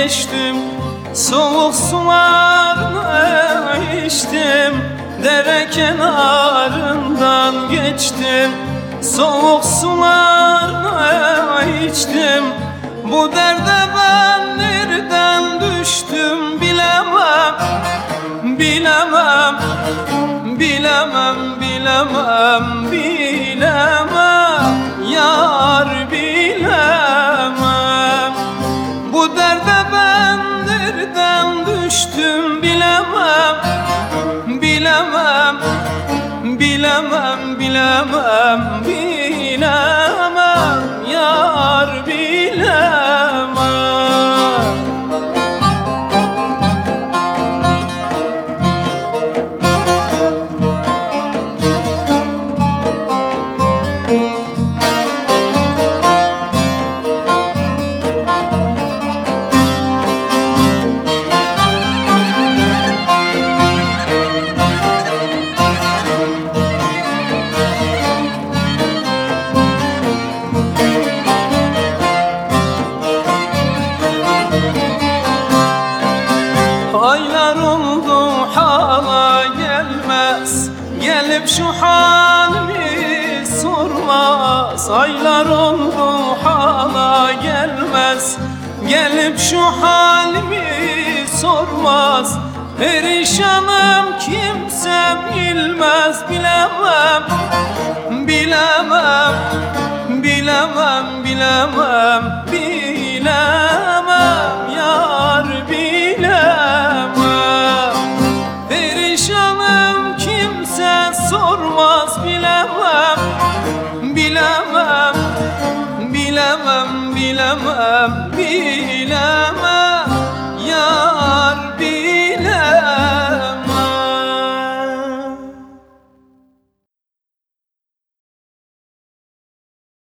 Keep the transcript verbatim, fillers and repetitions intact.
geçtim, soğuk sularını içtim. Dere kenarından geçtim, soğuk sularını içtim. Bu derde ben nereden düştüm bilemem, bilemem, bilemem, bilemem, bilemem, yar bilemem. Bu derde ben nereden düştüm bilemem, bilemem, bilemem, bilemem, bilemem, yar bilemem. Aylar oldu hala gelmez, gelip şu halimi sormaz. Aylar oldu hala gelmez, gelip şu halimi sormaz. Perişanım kimse bilmez, bilemem, bilemem, bilemem, bilemem, bilemem, yar bilemem. Perişanım kimse sormaz, bilemem, bilemem, bilemem, bilemem,